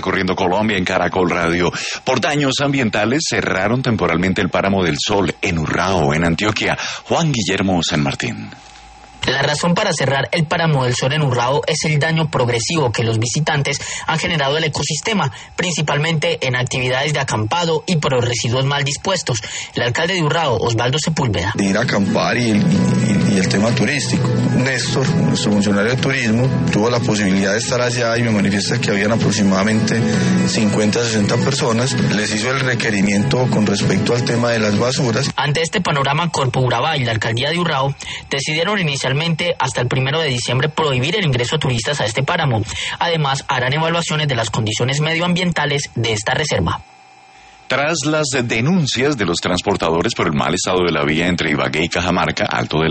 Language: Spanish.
recorriendo Colombia en Caracol Radio. Por daños ambientales cerraron temporalmente el Páramo del Sol en Urrao, en Antioquia. Juan Guillermo San Martín. La razón para cerrar el Páramo del Sol en Urrao es el daño progresivo que los visitantes han generado al ecosistema, principalmente en actividades de acampado y por los residuos mal dispuestos. El alcalde de Urrao, Osvaldo Sepúlveda. De ir a acampar y el tema turístico. Néstor, nuestro funcionario de turismo, tuvo la posibilidad de estar allá y me manifiesta que habían aproximadamente 50 a 60 personas. Les hizo el requerimiento con respecto al tema de las basuras. Ante este panorama, Corpo Urabá y la alcaldía de Urrao decidieron inicialmente hasta el 1 de diciembre prohibir el ingreso a turistas a este páramo. Además, harán evaluaciones de las condiciones medioambientales de esta reserva. Tras las denuncias de los transportadores por el mal estado de la vía entre Ibagué y Cajamarca, Alto de